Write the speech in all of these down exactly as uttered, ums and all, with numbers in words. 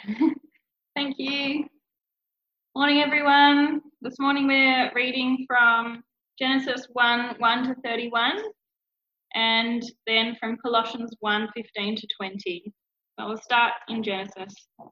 Thank you. Morning, everyone. This morning we're reading from Genesis one, one to thirty-one, and then from Colossians one, fifteen to twenty. So we'll start in Genesis.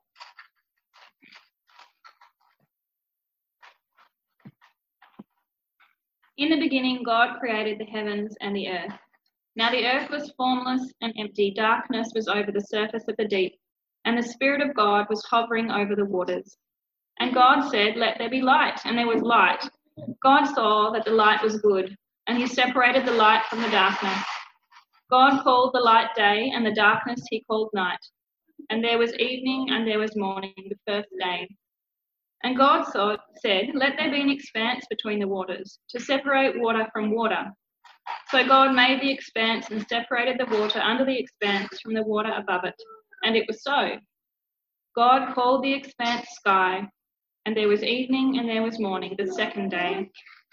In the beginning, God created the heavens and the earth. Now the earth was formless and empty. Darkness was over the surface of the deep, and the Spirit of God was hovering over the waters. And God said, "Let there be light," and there was light. God saw that the light was good, and he separated the light from the darkness. God called the light day, and the darkness he called night. And there was evening and there was morning, the first day. And God saw, said, "Let there be an expanse between the waters, to separate water from water." So God made the expanse and separated the water under the expanse from the water above it. And it was so. God called the expanse sky, and there was evening and there was morning, the second day.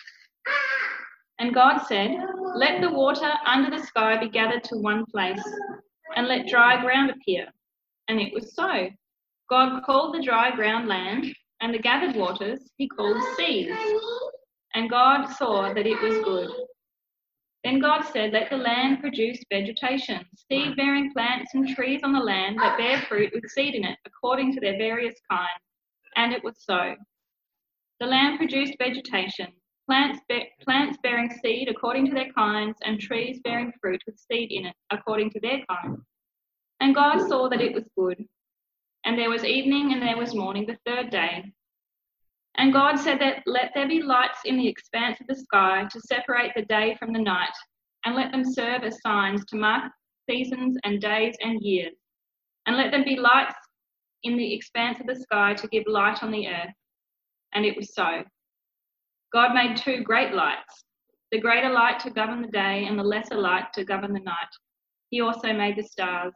And God said, "Let the water under the sky be gathered to one place, and let dry ground appear." And it was so. God called the dry ground land, and the gathered waters he called seas. And God saw that it was good. Then God said, "Let the land produce vegetation, seed-bearing plants and trees on the land that bear fruit with seed in it, according to their various kinds." And it was so. The land produced vegetation, plants, be- plants bearing seed according to their kinds, and trees bearing fruit with seed in it, according to their kinds. And God saw that it was good. And there was evening and there was morning, the third day. And God said that let there be lights in the expanse of the sky to separate the day from the night, and let them serve as signs to mark seasons and days and years. And let them be lights in the expanse of the sky to give light on the earth. And it was so. God made two great lights, the greater light to govern the day and the lesser light to govern the night. He also made the stars.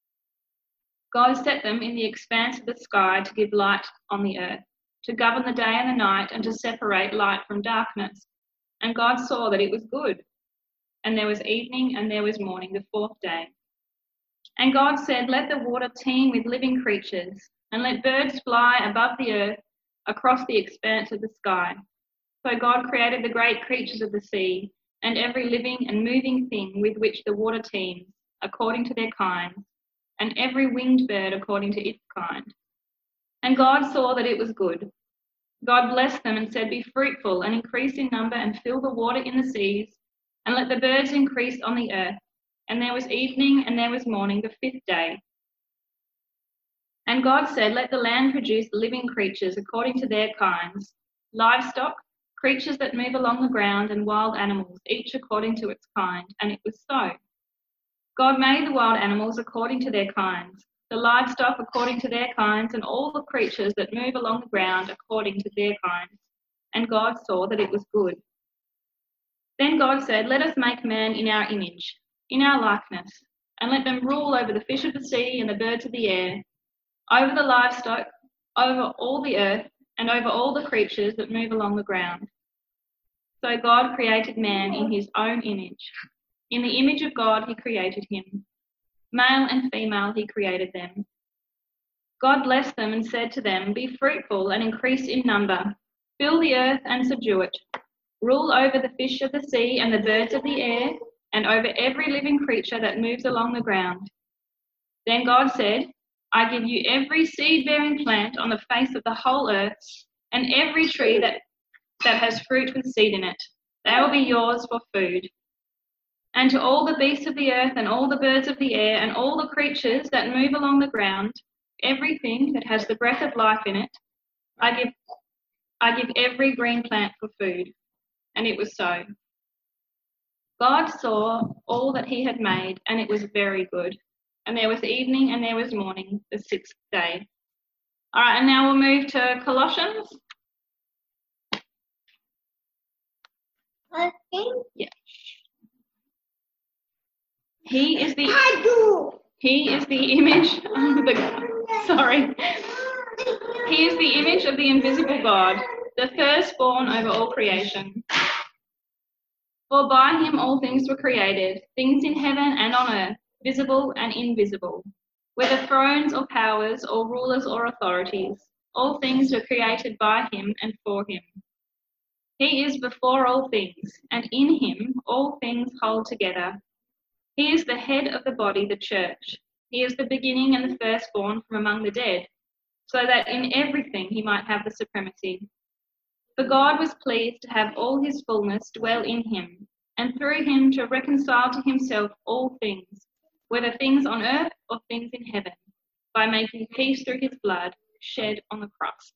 God set them in the expanse of the sky to give light on the earth, to govern the day and the night, and to separate light from darkness. And God saw that it was good. And there was evening and there was morning, the fourth day. And God said, "Let the water teem with living creatures, and let birds fly above the earth across the expanse of the sky." So God created the great creatures of the sea, and every living and moving thing with which the water teems, according to their kinds, and every winged bird according to its kind. And God saw that it was good. God blessed them and said, "Be fruitful and increase in number and fill the water in the seas, and let the birds increase on the earth." And there was evening and there was morning, the fifth day. And God said, "Let the land produce living creatures according to their kinds, livestock, creatures that move along the ground, and wild animals, each according to its kind." And it was so. God made the wild animals according to their kinds, the livestock according to their kinds, and all the creatures that move along the ground according to their kinds. And God saw that it was good. Then God said, "Let us make man in our image, in our likeness, and let them rule over the fish of the sea and the birds of the air, over the livestock, over all the earth, and over all the creatures that move along the ground." So God created man in his own image. In the image of God he created him. Male and female he created them. God blessed them and said to them, "Be fruitful and increase in number. Fill the earth and subdue it. Rule over the fish of the sea and the birds of the air, and over every living creature that moves along the ground." Then God said, "I give you every seed-bearing plant on the face of the whole earth, and every tree that, that has fruit with seed in it. They will be yours for food. And to all the beasts of the earth and all the birds of the air and all the creatures that move along the ground, everything that has the breath of life in it, I give, I give every green plant for food." And it was so. God saw all that he had made, and it was very good. And there was evening and there was morning, the sixth day. All right, and now we'll move to Colossians. Okay. Yeah. He is the he is the image of the sorry. He is the image of the invisible God, the firstborn over all creation. For by him all things were created, things in heaven and on earth, visible and invisible, Whether thrones or powers or rulers or authorities, all things were created by him and for him. He is before all things, and in him all things hold together. He is the head of the body, the church. He is the beginning and the firstborn from among the dead, so that in everything he might have the supremacy. For God was pleased to have all his fullness dwell in him, and through him to reconcile to himself all things, whether things on earth or things in heaven, by making peace through his blood shed on the cross.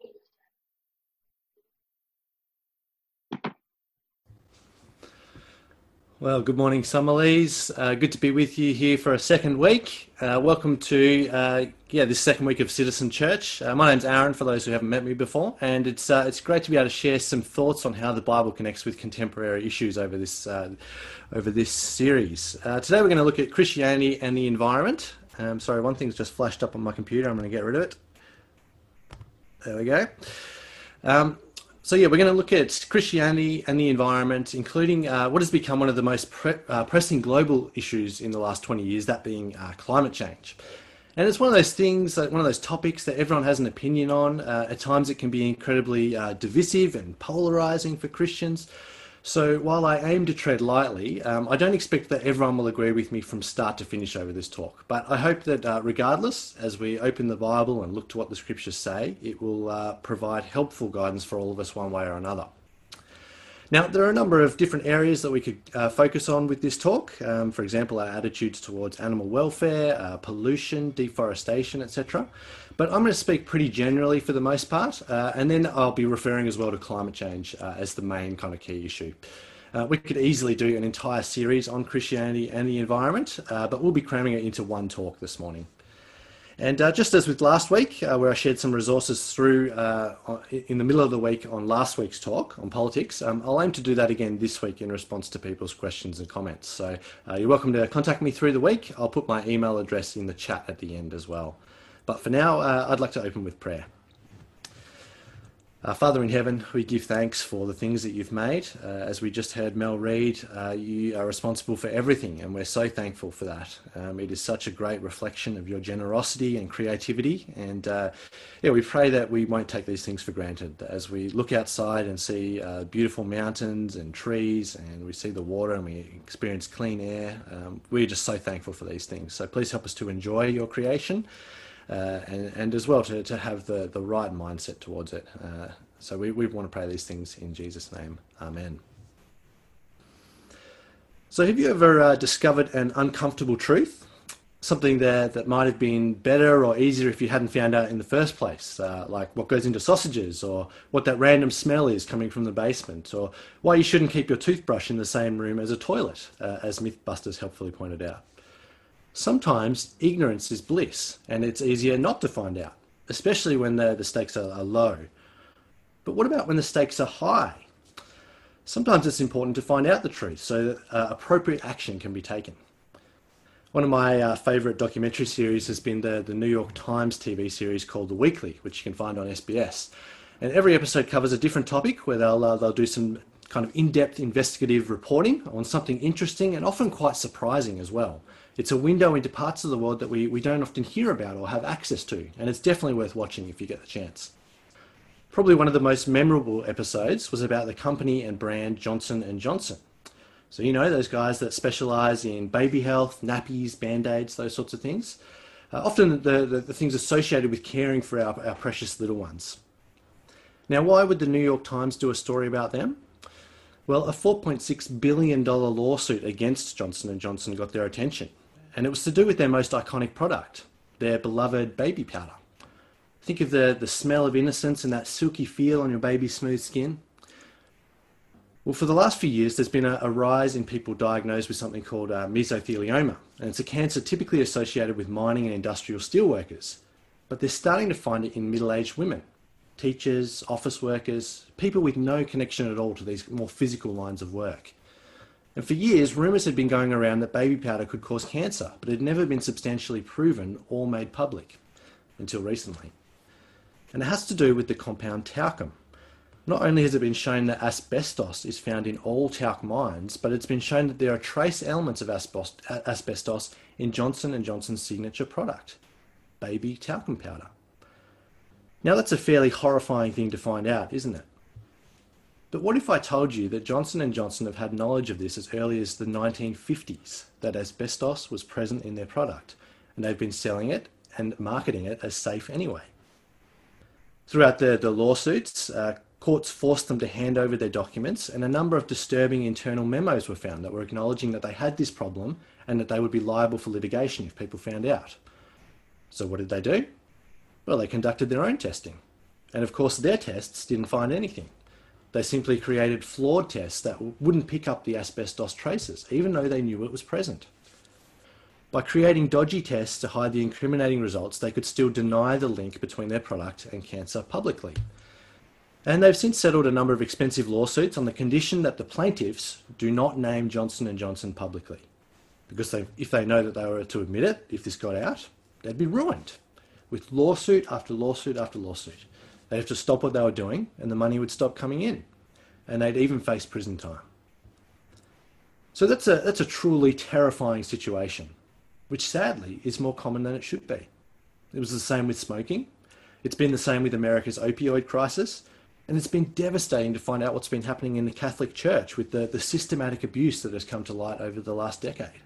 Well, good morning, Summerlees. Uh, good to be with you here for a second week. Uh, welcome to uh, yeah this second week of Citizen Church. Uh, my name's Aaron, for those who haven't met me before, and it's uh, it's great to be able to share some thoughts on how the Bible connects with contemporary issues over this uh, over this series. Uh, today we're going to look at Christianity and the environment. Um, sorry, one thing's just flashed up on my computer. I'm going to get rid of it. There we go. Um, So yeah, we're going to look at Christianity and the environment, including uh, what has become one of the most pre- uh, pressing global issues in the last twenty years, that being uh, climate change. And it's one of those things, uh, one of those topics that everyone has an opinion on. Uh, at times it can be incredibly uh, divisive and polarizing for Christians. So while I aim to tread lightly, um, I don't expect that everyone will agree with me from start to finish over this talk. But I hope that uh, regardless, as we open the Bible and look to what the scriptures say, it will uh, provide helpful guidance for all of us one way or another. Now, there are a number of different areas that we could uh, focus on with this talk. Um, for example, our attitudes towards animal welfare, uh, pollution, deforestation, et cetera. But I'm going to speak pretty generally for the most part, uh, and then I'll be referring as well to climate change uh, as the main kind of key issue. Uh, we could easily do an entire series on Christianity and the environment, uh, but we'll be cramming it into one talk this morning. And uh, just as with last week, uh, where I shared some resources through uh, in the middle of the week on last week's talk on politics, um, I'll aim to do that again this week in response to people's questions and comments. So uh, you're welcome to contact me through the week. I'll put my email address in the chat at the end as well. But for now, uh, I'd like to open with prayer. Uh, Father in heaven, we give thanks for the things that you've made. Uh, as we just heard Mel read, uh, you are responsible for everything, and we're so thankful for that. Um, it is such a great reflection of your generosity and creativity, and uh, yeah, we pray that we won't take these things for granted. As we look outside and see uh, beautiful mountains and trees, and we see the water and we experience clean air, um, we're just so thankful for these things. So please help us to enjoy your creation. Uh, and, and as well to, to have the, the right mindset towards it. Uh, so we, we want to pray these things in Jesus' name. Amen. So have you ever uh, discovered an uncomfortable truth? Something that, that might have been better or easier if you hadn't found out in the first place, uh, like what goes into sausages, or what that random smell is coming from the basement, or why you shouldn't keep your toothbrush in the same room as a toilet, uh, as Mythbusters helpfully pointed out. Sometimes ignorance is bliss, and it's easier not to find out, especially when the, the stakes are, are low. But what about when the stakes are high? Sometimes it's important to find out the truth so that uh, appropriate action can be taken. One of my uh, favourite documentary series has been the, the New York Times T V series called The Weekly, which you can find on S B S. And every episode covers a different topic where they'll, uh, they'll do some kind of in-depth investigative reporting on something interesting and often quite surprising as well. It's a window into parts of the world that we, we don't often hear about or have access to, and it's definitely worth watching if you get the chance. Probably one of the most memorable episodes was about the company and brand Johnson and Johnson. So you know, those guys that specialise in baby health, nappies, band-aids, those sorts of things. Uh, often the, the, the things associated with caring for our, our precious little ones. Now, why would the New York Times do a story about them? Well, a four point six billion dollars lawsuit against Johnson and Johnson got their attention. And it was to do with their most iconic product, their beloved baby powder. Think of the, the smell of innocence and that silky feel on your baby's smooth skin. Well, for the last few years, there's been a, a rise in people diagnosed with something called uh, mesothelioma. And it's a cancer typically associated with mining and industrial steelworkers. But they're starting to find it in middle-aged women, teachers, office workers, people with no connection at all to these more physical lines of work. And for years, rumours had been going around that baby powder could cause cancer, but it had never been substantially proven or made public until recently. And it has to do with the compound talcum. Not only has it been shown that asbestos is found in all talc mines, but it's been shown that there are trace elements of asbestos in Johnson and Johnson's signature product, baby talcum powder. Now that's a fairly horrifying thing to find out, isn't it? But what if I told you that Johnson and Johnson have had knowledge of this as early as the nineteen fifties, that asbestos was present in their product, and they've been selling it and marketing it as safe anyway? Throughout the, the lawsuits, uh, courts forced them to hand over their documents, and a number of disturbing internal memos were found that were acknowledging that they had this problem and that they would be liable for litigation if people found out. So what did they do? Well, they conducted their own testing. And of course, their tests didn't find anything. They simply created flawed tests that wouldn't pick up the asbestos traces, even though they knew it was present. By creating dodgy tests to hide the incriminating results, they could still deny the link between their product and cancer publicly. And they've since settled a number of expensive lawsuits on the condition that the plaintiffs do not name Johnson and Johnson publicly. Because they, if they know that they were to admit it, if this got out, they'd be ruined. With lawsuit after lawsuit after lawsuit. They'd have to stop what they were doing and the money would stop coming in. And they'd even face prison time. So that's a, that's a truly terrifying situation, which sadly is more common than it should be. It was the same with smoking. It's been the same with America's opioid crisis. And it's been devastating to find out what's been happening in the Catholic Church with the, the systematic abuse that has come to light over the last decade.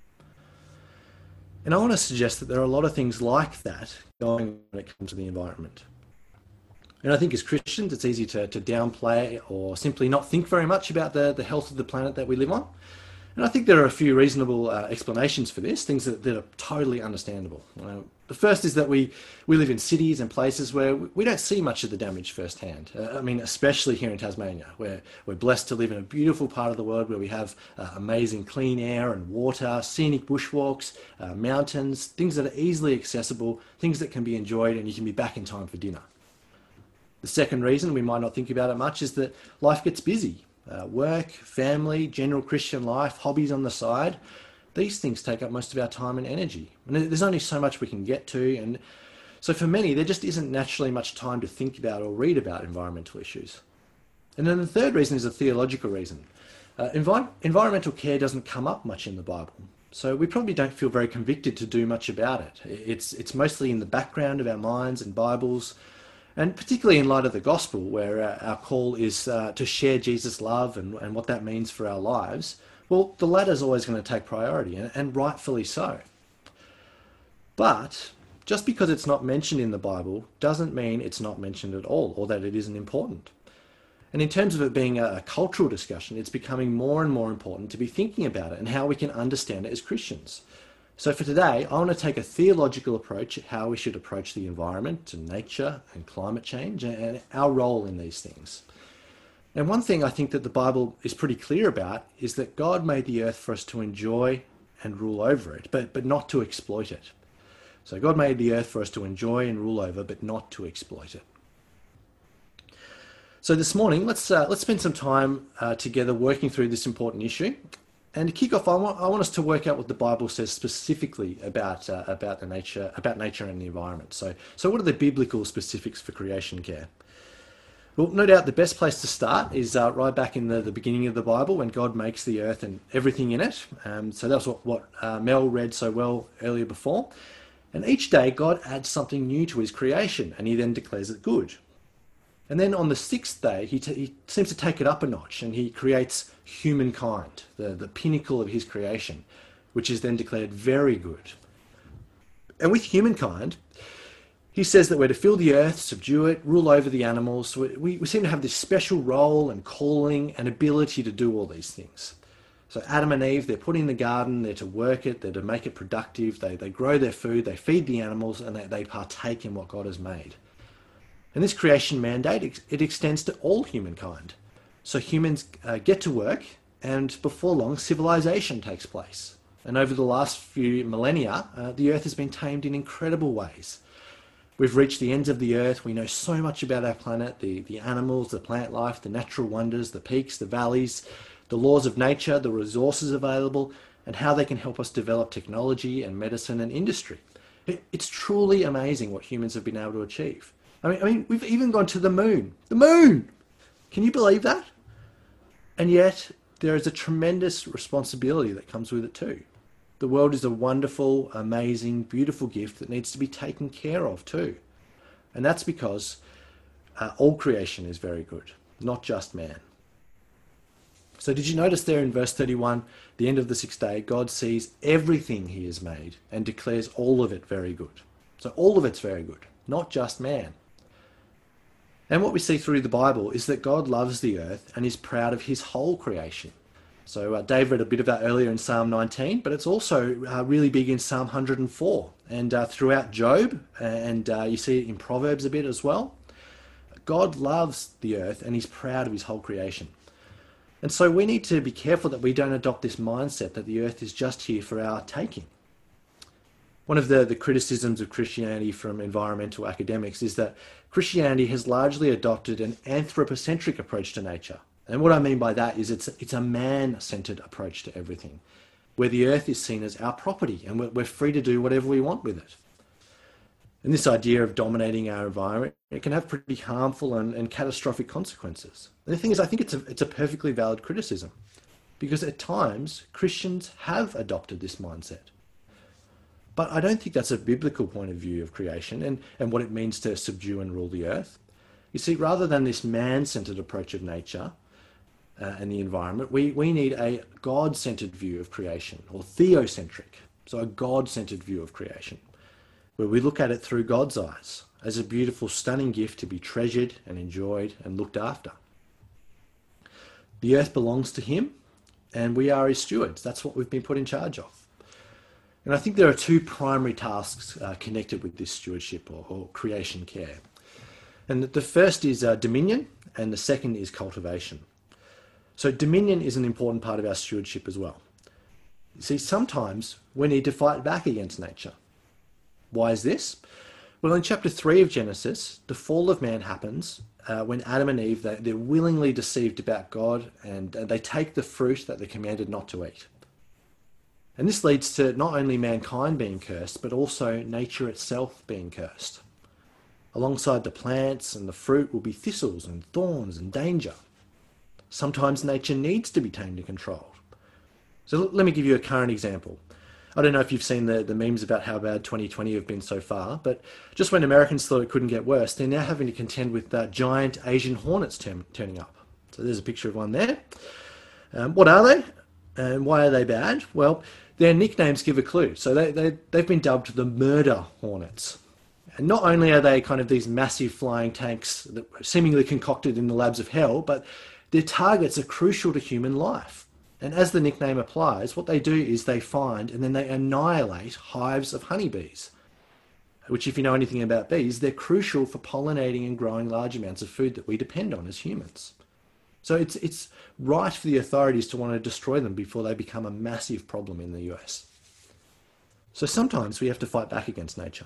And I want to suggest that there are a lot of things like that going on when it comes to the environment. And I think as Christians, it's easy to, to downplay or simply not think very much about the, the health of the planet that we live on. And I think there are a few reasonable uh, explanations for this, things that, that are totally understandable. Uh, the first is that we, we live in cities and places where we don't see much of the damage firsthand. Uh, I mean, especially here in Tasmania, where we're blessed to live in a beautiful part of the world where we have uh, amazing clean air and water, scenic bushwalks, uh, mountains, things that are easily accessible, things that can be enjoyed, and you can be back in time for dinner. The second reason we might not think about it much is that life gets busy. Uh, work, family, general Christian life, hobbies on the side, these things take up most of our time and energy. And there's only so much we can get to. And so for many, there just isn't naturally much time to think about or read about environmental issues. And then the third reason is a theological reason. Uh, envi- environmental care doesn't come up much in the Bible. So we probably don't feel very convicted to do much about it. It's, it's mostly in the background of our minds and Bibles. And particularly in light of the gospel, where uh, our call is uh, to share Jesus' love and, and what that means for our lives, well, the latter is always going to take priority, and, and rightfully so. But just because it's not mentioned in the Bible doesn't mean it's not mentioned at all, or that it isn't important. And in terms of it being a, a cultural discussion, it's becoming more and more important to be thinking about it and how we can understand it as Christians. So for today, I want to take a theological approach at how we should approach the environment and nature and climate change and our role in these things. And one thing I think that the Bible is pretty clear about is that God made the earth for us to enjoy and rule over it, but, but not to exploit it. So God made the earth for us to enjoy and rule over, but not to exploit it. So this morning, let's, uh, let's spend some time uh, together working through this important issue. And to kick off, I want, I want us to work out what the Bible says specifically about uh, about the nature about nature and the environment. So, so what are the biblical specifics for creation care? Well, no doubt the best place to start is uh, right back in the, the beginning of the Bible when God makes the earth and everything in it. Um, so that's what, what uh, Mel read so well earlier before. And each day God adds something new to his creation and he then declares it good. And then on the sixth day, he, t- he seems to take it up a notch and he creates humankind, the, the pinnacle of his creation, which is then declared very good. And with humankind, he says that we're to fill the earth, subdue it, rule over the animals. So we, we seem to have this special role and calling and ability to do all these things. So Adam and Eve, they're put in the garden, they're to work it, they're to make it productive, they, they grow their food, they feed the animals, and they, they partake in what God has made. And this creation mandate, it extends to all humankind. So humans uh, get to work, and before long, civilization takes place. And over the last few millennia, uh, the earth has been tamed in incredible ways. We've reached the ends of the earth. We know so much about our planet, the, the animals, the plant life, the natural wonders, the peaks, the valleys, the laws of nature, the resources available, and how they can help us develop technology and medicine and industry. It, it's truly amazing what humans have been able to achieve. I mean, I mean, we've even gone to the moon. The moon! Can you believe that? And yet, there is a tremendous responsibility that comes with it too. The world is a wonderful, amazing, beautiful gift that needs to be taken care of too. And that's because uh, all creation is very good, not just man. So did you notice there in verse thirty-one, the end of the sixth day, God sees everything he has made and declares all of it very good. So all of it's very good, not just man. And what we see through the Bible is that God loves the earth and is proud of his whole creation. So uh, Dave read a bit of that earlier in Psalm nineteen, but it's also uh, really big in Psalm one hundred and four and uh, throughout Job, and uh, you see it in Proverbs a bit as well. God loves the earth and he's proud of his whole creation. And so we need to be careful that we don't adopt this mindset that the earth is just here for our taking. One of the, the criticisms of Christianity from environmental academics is that Christianity has largely adopted an anthropocentric approach to nature. And what I mean by that is it's, it's a man-centered approach to everything, where the earth is seen as our property and we're, we're free to do whatever we want with it. And this idea of dominating our environment, it can have pretty harmful and, and catastrophic consequences. And the thing is, I think it's a, it's a perfectly valid criticism, because at times Christians have adopted this mindset. But I don't think that's a biblical point of view of creation and, and what it means to subdue and rule the earth. You see, rather than this man-centered approach of nature uh, and the environment, we, we need a God-centered view of creation, or theocentric, so a God-centered view of creation, where we look at it through God's eyes as a beautiful, stunning gift to be treasured and enjoyed and looked after. The earth belongs to him and we are his stewards. That's what we've been put in charge of. And I think there are two primary tasks uh, connected with this stewardship or, or creation care. And the first is uh, dominion and the second is cultivation. So dominion is an important part of our stewardship as well. You see, sometimes we need to fight back against nature. Why is this? Well, in chapter three of Genesis, the fall of man happens uh, when Adam and Eve, they, they're willingly deceived about God and uh, they take the fruit that they're commanded not to eat. And this leads to not only mankind being cursed, but also nature itself being cursed. Alongside the plants and the fruit will be thistles and thorns and danger. Sometimes nature needs to be tamed and controlled. So let me give you a current example. I don't know if you've seen the, the memes about how bad twenty twenty have been so far, but just when Americans thought it couldn't get worse, they're now having to contend with uh, giant Asian hornets term, turning up. So there's a picture of one there. Um, what are they? And why are they bad? Well, their nicknames give a clue. So they, they, they've been dubbed the murder hornets. And not only are they kind of these massive flying tanks that are seemingly concocted in the labs of hell, but their targets are crucial to human life. And as the nickname applies, what they do is they find and then they annihilate hives of honeybees, which, if you know anything about bees, they're crucial for pollinating and growing large amounts of food that we depend on as humans. So it's, it's right for the authorities to want to destroy them before they become a massive problem in the U S. So sometimes we have to fight back against nature.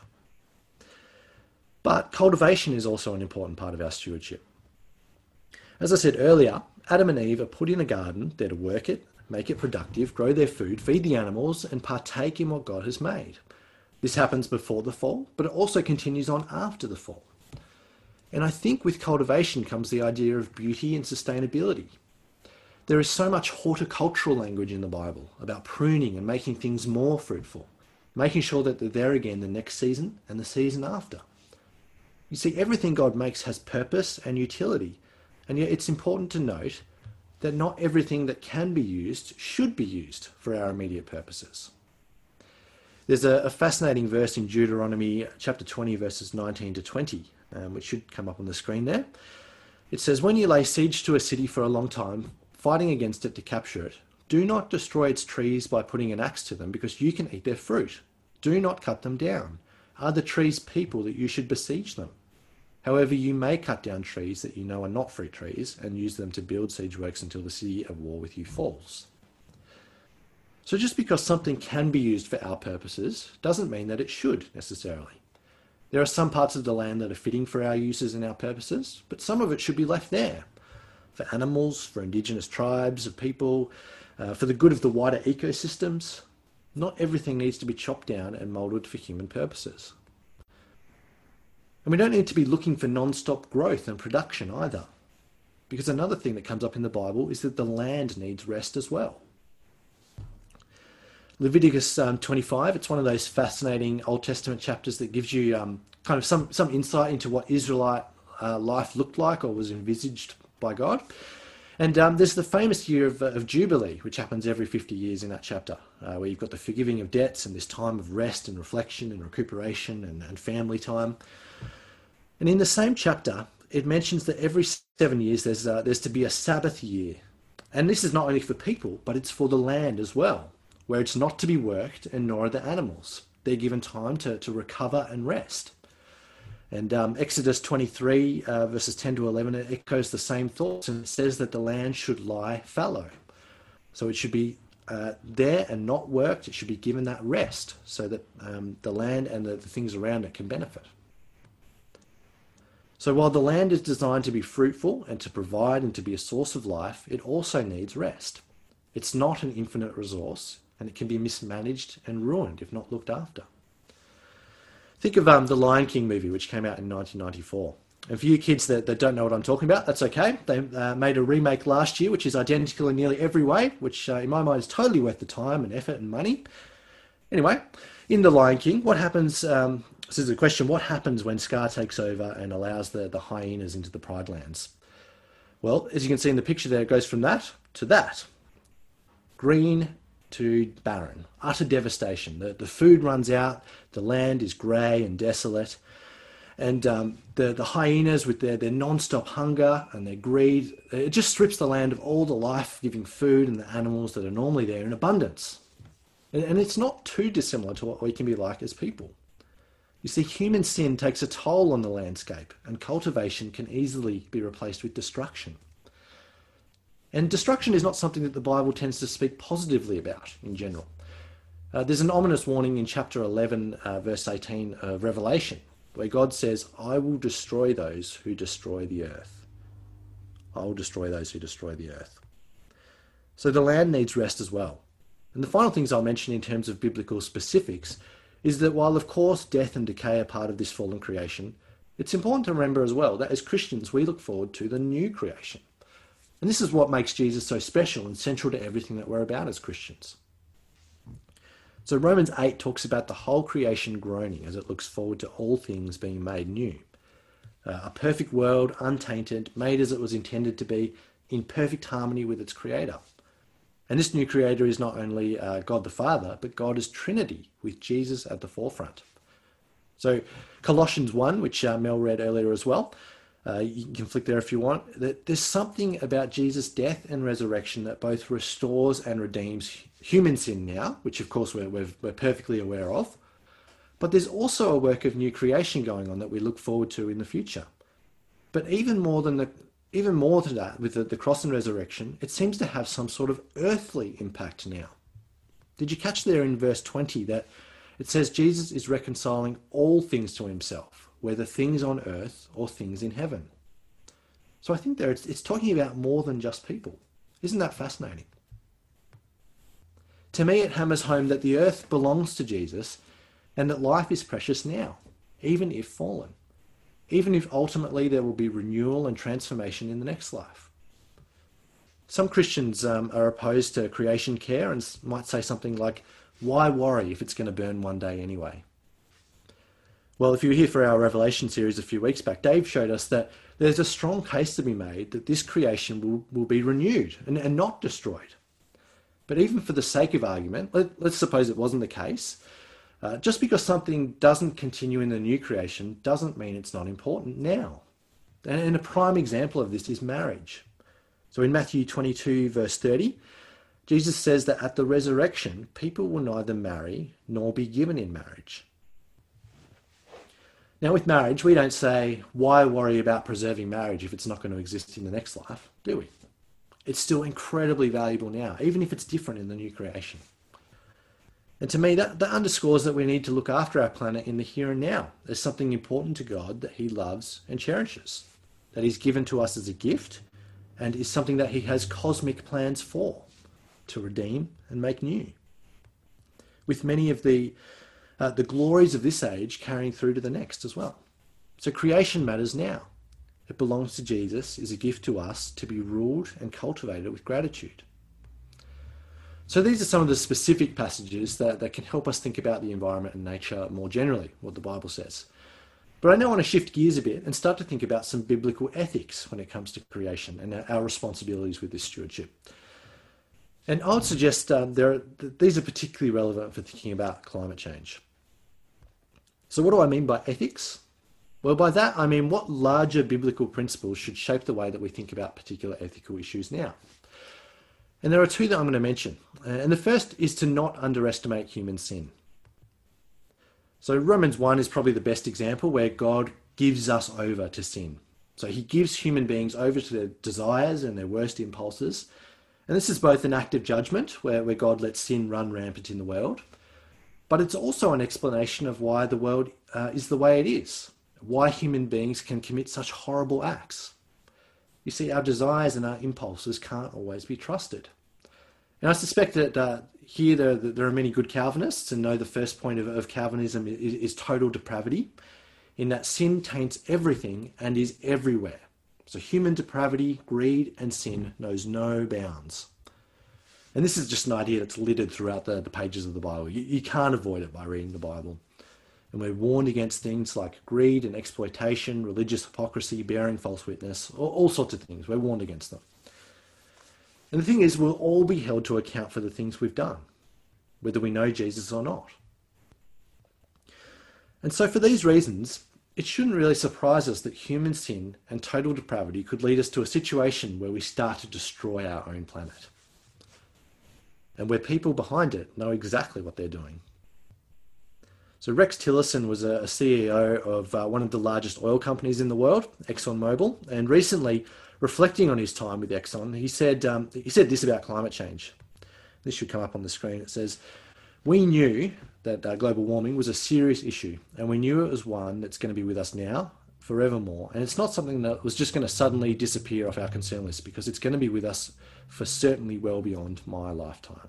But cultivation is also an important part of our stewardship. As I said earlier, Adam and Eve are put in a garden. They're to work it, make it productive, grow their food, feed the animals, and partake in what God has made. This happens before the fall, but it also continues on after the fall. And I think with cultivation comes the idea of beauty and sustainability. There is so much horticultural language in the Bible about pruning and making things more fruitful, making sure that they're there again the next season and the season after. You see, everything God makes has purpose and utility. And yet it's important to note that not everything that can be used should be used for our immediate purposes. There's a, a fascinating verse in Deuteronomy chapter twenty, verses nineteen to twenty, um, which should come up on the screen there. It says, "When you lay siege to a city for a long time, fighting against it to capture it, do not destroy its trees by putting an axe to them, because you can eat their fruit. Do not cut them down. Are the trees people that you should besiege them? However, you may cut down trees that you know are not fruit trees and use them to build siege works until the city at war with you falls." So just because something can be used for our purposes doesn't mean that it should necessarily. There are some parts of the land that are fitting for our uses and our purposes, but some of it should be left there for animals, for indigenous tribes of people, uh, for the good of the wider ecosystems. Not everything needs to be chopped down and moulded for human purposes. And we don't need to be looking for non-stop growth and production either, because another thing that comes up in the Bible is that the land needs rest as well. Leviticus um, twenty-five, it's one of those fascinating Old Testament chapters that gives you um, kind of some, some insight into what Israelite uh, life looked like or was envisaged by God. And um, there's the famous year of, uh, of Jubilee, which happens every fifty years in that chapter, uh, where you've got the forgiving of debts and this time of rest and reflection and recuperation and, and family time. And in the same chapter, it mentions that every seven years there's, uh, there's to be a Sabbath year. And this is not only for people, but it's for the land as well, where it's not to be worked and nor are the animals. They're given time to, to recover and rest. And um, Exodus twenty-three, uh, verses ten to eleven, it echoes the same thoughts, and it says that the land should lie fallow. So it should be uh, there and not worked. It should be given that rest so that um, the land and the, the things around it can benefit. So while the land is designed to be fruitful and to provide and to be a source of life, it also needs rest. It's not an infinite resource, and it can be mismanaged and ruined if not looked after. Think of um, the Lion King movie, which came out in nineteen ninety-four. And for you kids that, that don't know what I'm talking about, that's okay. They uh, made a remake last year, which is identical in nearly every way, which uh, in my mind is totally worth the time and effort and money. Anyway, in The Lion King, what happens, um, this is a question, what happens when Scar takes over and allows the, the hyenas into the Pride Lands? Well, as you can see in the picture there, it goes from that to that. Green to barren, utter devastation. The, the food runs out, the land is grey and desolate, and um, the, the hyenas with their, their non-stop hunger and their greed, it just strips the land of all the life-giving food and the animals that are normally there in abundance. And, and it's not too dissimilar to what we can be like as people. You see, human sin takes a toll on the landscape, and cultivation can easily be replaced with destruction. And destruction is not something that the Bible tends to speak positively about in general. Uh, there's an ominous warning in chapter eleven, uh, verse eighteen of Revelation, where God says, I will destroy those who destroy the earth. I will destroy those who destroy the earth. So the land needs rest as well. And the final things I'll mention in terms of biblical specifics is that while, of course, death and decay are part of this fallen creation, it's important to remember as well that as Christians, we look forward to the new creation. And this is what makes Jesus so special and central to everything that we're about as Christians. So Romans eight talks about the whole creation groaning as it looks forward to all things being made new. Uh, a perfect world, untainted, made as it was intended to be, in perfect harmony with its creator. And this new creator is not only uh, God the Father, but God as Trinity, with Jesus at the forefront. So Colossians one, which uh, Mel read earlier as well, Uh, you can flick there if you want, that there's something about Jesus' death and resurrection that both restores and redeems human sin now, which of course we're, we're, we're perfectly aware of, but there's also a work of new creation going on that we look forward to in the future. But even more than the, even more to that, with the, the cross and resurrection, it seems to have some sort of earthly impact now. Did you catch there in verse twenty that it says Jesus is reconciling all things to himself, whether things on earth or things in heaven? So I think there it's, it's talking about more than just people. Isn't that fascinating? To me, it hammers home that the earth belongs to Jesus and that life is precious now, even if fallen, even if ultimately there will be renewal and transformation in the next life. Some Christians um, are opposed to creation care and might say something like, why worry if it's going to burn one day anyway? Well, if you were here for our Revelation series a few weeks back, Dave showed us that there's a strong case to be made that this creation will, will be renewed and, and not destroyed. But even for the sake of argument, let, let's suppose it wasn't the case. Uh, just because something doesn't continue in the new creation doesn't mean it's not important now. And, and a prime example of this is marriage. So in Matthew twenty-two, verse thirty, Jesus says that at the resurrection, people will neither marry nor be given in marriage. Now with marriage, we don't say, why worry about preserving marriage if it's not going to exist in the next life, do we? It's still incredibly valuable now, even if it's different in the new creation. And to me, that, that underscores that we need to look after our planet in the here and now. There's something important to God that he loves and cherishes, that he's given to us as a gift, and is something that he has cosmic plans for, to redeem and make new. With many of the Uh, the glories of this age carrying through to the next as well. So creation matters now. It belongs to Jesus, is a gift to us to be ruled and cultivated with gratitude. So these are some of the specific passages that, that can help us think about the environment and nature more generally, what the Bible says. But I now want to shift gears a bit and start to think about some biblical ethics when it comes to creation and our responsibilities with this stewardship. And I would suggest um, there are, these are particularly relevant for thinking about climate change. So what do I mean by ethics? Well, by that, I mean what larger biblical principles should shape the way that we think about particular ethical issues now. And there are two that I'm going to mention. And the first is to not underestimate human sin. So Romans one is probably the best example where God gives us over to sin. So he gives human beings over to their desires and their worst impulses. And this is both an act of judgment, where, where God lets sin run rampant in the world, but it's also an explanation of why the world uh, is the way it is, why human beings can commit such horrible acts. You see, our desires and our impulses can't always be trusted. And I suspect that uh, here there, there are many good Calvinists, and know the first point of, of Calvinism is, is total depravity, in that sin taints everything and is everywhere. So human depravity, greed, and sin knows no bounds. And this is just an idea that's littered throughout the, the pages of the Bible. You, you can't avoid it by reading the Bible. And we're warned against things like greed and exploitation, religious hypocrisy, bearing false witness, all, all sorts of things. We're warned against them. And the thing is, we'll all be held to account for the things we've done, whether we know Jesus or not. And so for these reasons, it shouldn't really surprise us that human sin and total depravity could lead us to a situation where we start to destroy our own planet, and where people behind it know exactly what they're doing. So Rex Tillerson was a C E O of uh, one of the largest oil companies in the world, ExxonMobil, and recently, reflecting on his time with Exxon, he said um, he said this about climate change. This should come up on the screen. It says, "We knew that uh, global warming was a serious issue, and we knew it was one that's going to be with us now, forevermore. And it's not something that was just going to suddenly disappear off our concern list, because it's going to be with us for certainly well beyond my lifetime."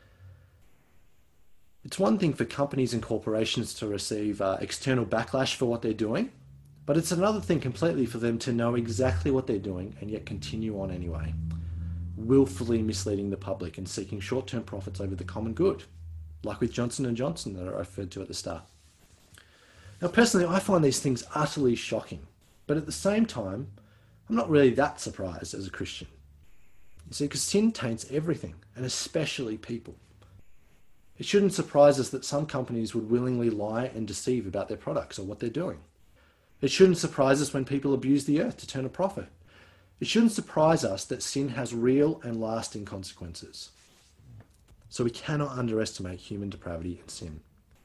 It's one thing for companies and corporations to receive uh, external backlash for what they're doing, but it's another thing completely for them to know exactly what they're doing and yet continue on anyway, willfully misleading the public and seeking short-term profits over the common good, like with Johnson and Johnson that I referred to at the start. Now, personally, I find these things utterly shocking, but at the same time, I'm not really that surprised as a Christian. You see, because sin taints everything, and especially people. It shouldn't surprise us that some companies would willingly lie and deceive about their products or what they're doing. It shouldn't surprise us when people abuse the earth to turn a profit. It shouldn't surprise us that sin has real and lasting consequences. So we cannot underestimate human depravity and sin.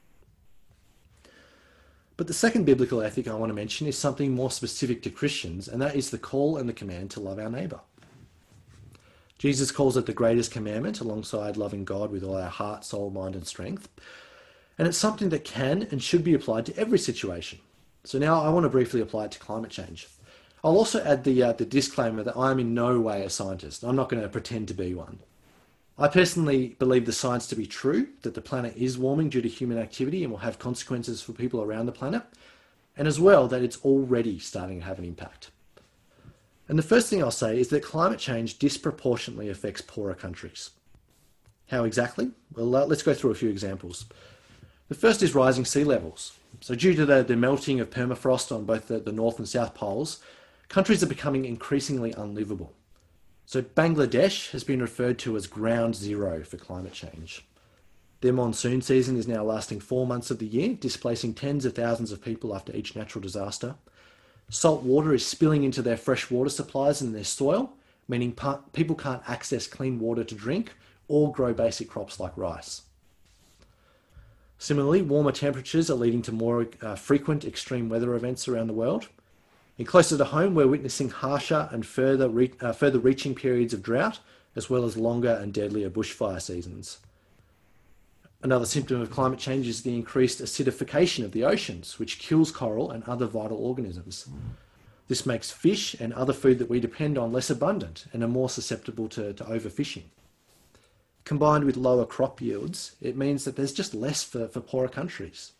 But the second biblical ethic I want to mention is something more specific to Christians, and that is the call and the command to love our neighbour. Jesus calls it the greatest commandment alongside loving God with all our heart, soul, mind and strength. And it's something that can and should be applied to every situation. So now I want to briefly apply it to climate change. I'll also add the, uh, the disclaimer that I'm in no way a scientist. I'm not going to pretend to be one. I personally believe the science to be true, that the planet is warming due to human activity and will have consequences for people around the planet, and as well that it's already starting to have an impact. And the first thing I'll say is that climate change disproportionately affects poorer countries. How exactly? Well, uh, let's go through a few examples. The first is rising sea levels. So due to the, the melting of permafrost on both the, the North and South Poles, countries are becoming increasingly unlivable. So Bangladesh has been referred to as ground zero for climate change. Their monsoon season is now lasting four months of the year, displacing tens of thousands of people after each natural disaster. Salt water is spilling into their fresh water supplies and their soil, meaning people can't access clean water to drink or grow basic crops like rice. Similarly, warmer temperatures are leading to more uh, frequent extreme weather events around the world. And closer to home, we're witnessing harsher and further, re uh, further reaching periods of drought, as well as longer and deadlier bushfire seasons. Another symptom of climate change is the increased acidification of the oceans, which kills coral and other vital organisms. This makes fish and other food that we depend on less abundant and are more susceptible to, to overfishing. Combined with lower crop yields, it means that there's just less for, for poorer countries.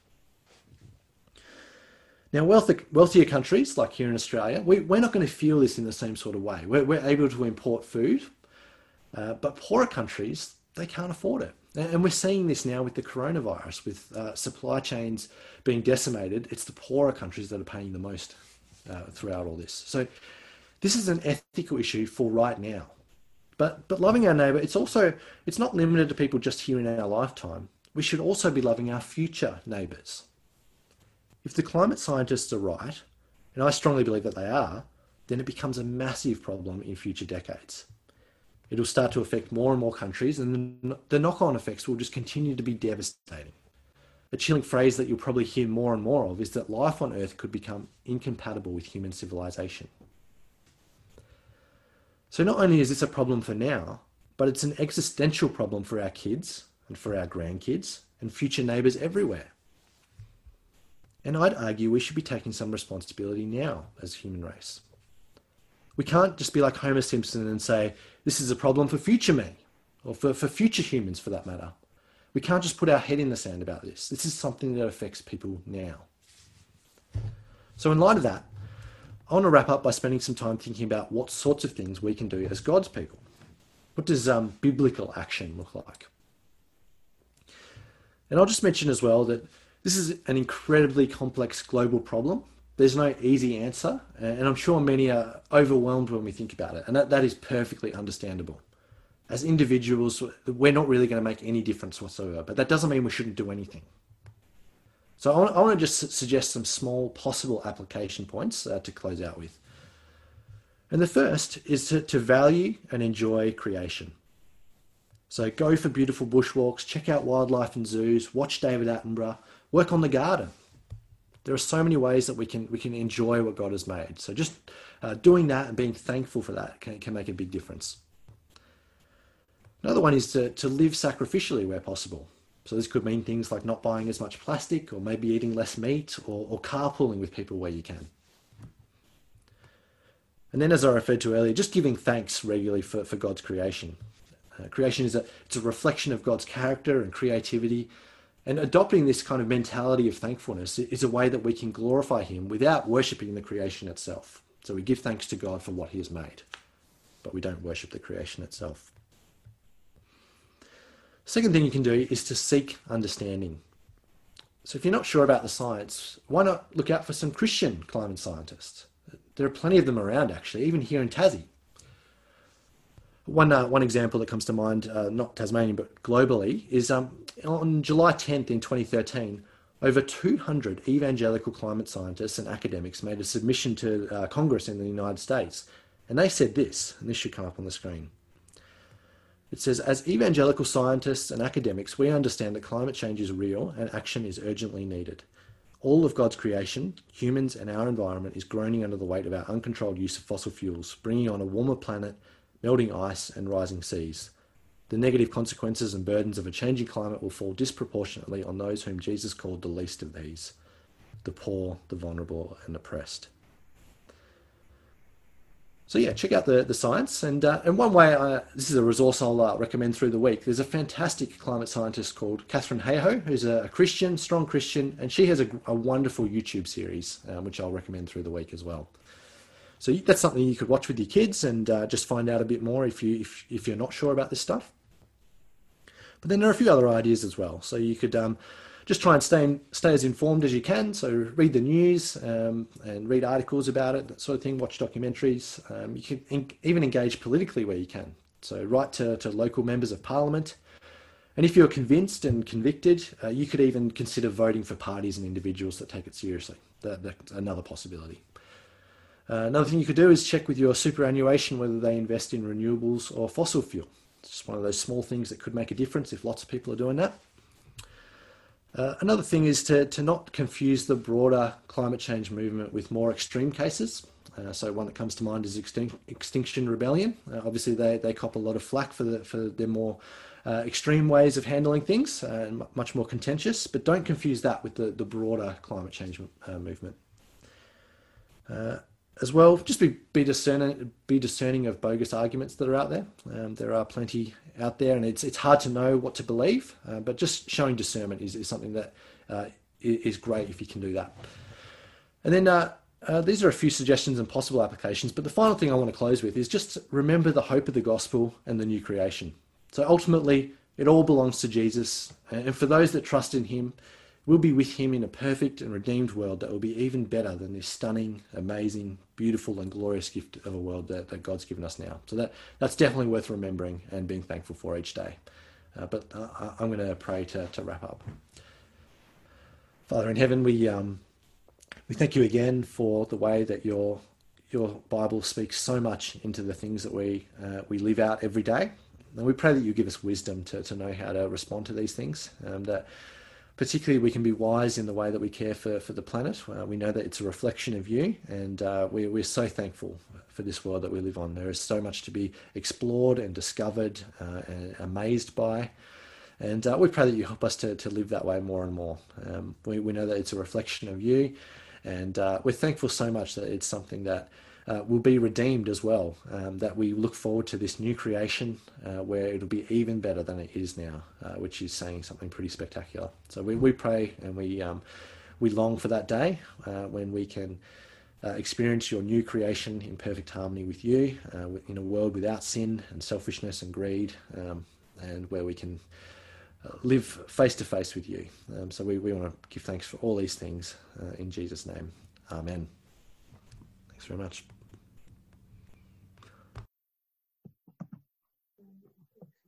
Now, wealthy, wealthier countries, like here in Australia, we, we're not going to feel this in the same sort of way. We're, we're able to import food, uh, but poorer countries, they can't afford it. And we're seeing this now with the coronavirus, with uh, supply chains being decimated. It's the poorer countries that are paying the most uh, throughout all this. So this is an ethical issue for right now. But but loving our neighbour, it's also, it's not limited to people just here in our lifetime. We should also be loving our future neighbours. If the climate scientists are right, and I strongly believe that they are, then it becomes a massive problem in future decades. It'll start to affect more and more countries, and the knock-on effects will just continue to be devastating. A chilling phrase that you'll probably hear more and more of is that life on Earth could become incompatible with human civilization. So not only is this a problem for now, but it's an existential problem for our kids and for our grandkids and future neighbours everywhere. And I'd argue we should be taking some responsibility now as a human race. We can't just be like Homer Simpson and say, this is a problem for future me, or for, for future humans for that matter. We can't just put our head in the sand about this. This is something that affects people now. So in light of that, I want to wrap up by spending some time thinking about what sorts of things we can do as God's people. What does um, biblical action look like? And I'll just mention as well that this is an incredibly complex global problem. There's no easy answer, and I'm sure many are overwhelmed when we think about it, and that, that is perfectly understandable. As individuals, we're not really going to make any difference whatsoever, but that doesn't mean we shouldn't do anything. So I want, I want to just suggest some small possible application points uh, to close out with. And the first is to, to value and enjoy creation. So go for beautiful bushwalks, check out wildlife and zoos, watch David Attenborough, work on the garden. There are so many ways that we can we can enjoy what God has made. So just uh, doing that and being thankful for that can, can make a big difference. Another one is to, to live sacrificially where possible. So this could mean things like not buying as much plastic, or maybe eating less meat, or, or carpooling with people where you can. And then, as I referred to earlier, just giving thanks regularly for, for God's creation. Uh, creation is a, it's a reflection of God's character and creativity. And adopting this kind of mentality of thankfulness is a way that we can glorify him without worshipping the creation itself. So we give thanks to God for what he has made, but we don't worship the creation itself. Second thing you can do is to seek understanding. So if you're not sure about the science, why not look out for some Christian climate scientists? There are plenty of them around, actually, even here in Tassie. One uh, one example that comes to mind, uh, not Tasmanian, but globally, is um, on July tenth in twenty thirteen, over two hundred evangelical climate scientists and academics made a submission to uh, Congress in the United States. And they said this, and this should come up on the screen. It says, as evangelical scientists and academics, we understand that climate change is real and action is urgently needed. All of God's creation, humans and our environment, is groaning under the weight of our uncontrolled use of fossil fuels, bringing on a warmer planet, melting ice and rising seas. The negative consequences and burdens of a changing climate will fall disproportionately on those whom Jesus called the least of these, the poor, the vulnerable and oppressed. So yeah, check out the, the science. And uh, and one way, I, this is a resource I'll uh, recommend through the week. There's a fantastic climate scientist called Katharine Hayhoe, who's a Christian, strong Christian, and she has a, a wonderful YouTube series, um, which I'll recommend through the week as well. So that's something you could watch with your kids and uh, just find out a bit more if, you, if, if you're not sure about this stuff. But then there are a few other ideas as well. So you could um, just try and stay, in, stay as informed as you can. So read the news um, and read articles about it, that sort of thing, watch documentaries. Um, you can en- even engage politically where you can. So write to, to local members of parliament. And if you're convinced and convicted, uh, you could even consider voting for parties and individuals that take it seriously. That, that's another possibility. Uh, another thing you could do is check with your superannuation whether they invest in renewables or fossil fuel. It's just one of those small things that could make a difference if lots of people are doing that. Uh, another thing is to, to not confuse the broader climate change movement with more extreme cases. Uh, so one that comes to mind is Extin- Extinction Rebellion. Uh, obviously, they, they cop a lot of flack for, the, for their more uh, extreme ways of handling things, uh, and much more contentious. But don't confuse that with the, the broader climate change uh, movement. Uh, As well, just be, be discerning be discerning of bogus arguments that are out there. Um, there are plenty out there, and it's it's hard to know what to believe. Uh, but just showing discernment is, is something that uh, is great if you can do that. And then uh, uh, these are a few suggestions and possible applications. But the final thing I want to close with is just remember the hope of the gospel and the new creation. So ultimately, It all belongs to Jesus. And for those that trust in him, we'll be with him in a perfect and redeemed world that will be even better than this stunning, amazing, beautiful and glorious gift of a world that, that God's given us now. So that, that's definitely worth remembering and being thankful for each day. Uh, but uh, I'm going to pray to, to wrap up. Father in heaven, we um, we thank you again for the way that your your Bible speaks so much into the things that we uh, we live out every day. And we pray that you give us wisdom to, to know how to respond to these things. Um, that particularly we can be wise in the way that we care for, for the planet. Uh, we know that it's a reflection of you, and uh, we, we're so thankful for this world that we live on. There is so much to be explored and discovered uh, and amazed by. And uh, we pray that you help us to, to live that way more and more. Um, we, we know that it's a reflection of you, and uh, we're thankful so much that it's something that uh, will be redeemed as well, um, that we look forward to this new creation uh, where it'll be even better than it is now, uh, which is saying something pretty spectacular. So we, we pray and we, um, we long for that day uh, when we can uh, experience your new creation in perfect harmony with you, uh, in a world without sin and selfishness and greed, um, and where we can live face to face with you. Um, so we, we want to give thanks for all these things uh, in Jesus' name. Amen. Thanks very much.